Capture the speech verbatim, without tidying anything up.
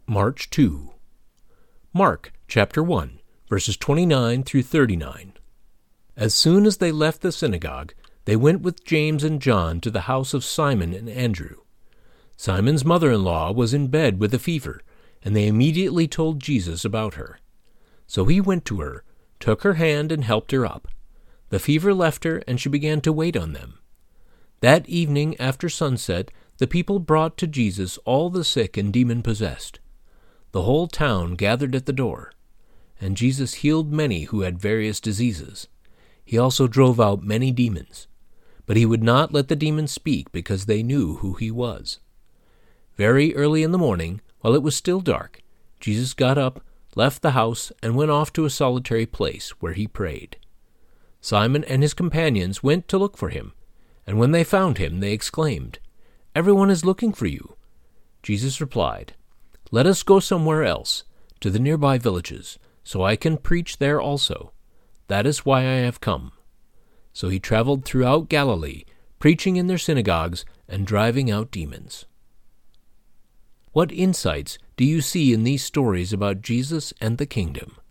March second. Mark chapter one, verses twenty-nine through thirty-nine. As soon as they left the synagogue, they went with James and John to the house of Simon and Andrew. Simon's mother-in-law was in bed with a fever, and they immediately told Jesus about her. So he went to her, took her hand, and helped her up. The fever left her, and she began to wait on them. That evening after sunset, the people brought to Jesus all the sick and demon-possessed. The whole town gathered at the door, and Jesus healed many who had various diseases. He also drove out many demons, but he would not let the demons speak because they knew who he was. Very early in the morning, while it was still dark, Jesus got up, left the house, and went off to a solitary place where he prayed. Simon and his companions went to look for him, and when they found him, they exclaimed, "Everyone is looking for you." Jesus replied, "Let us go somewhere else, to the nearby villages, so I can preach there also. That is why I have come." So he traveled throughout Galilee, preaching in their synagogues and driving out demons. What insights do you see in these stories about Jesus and the kingdom?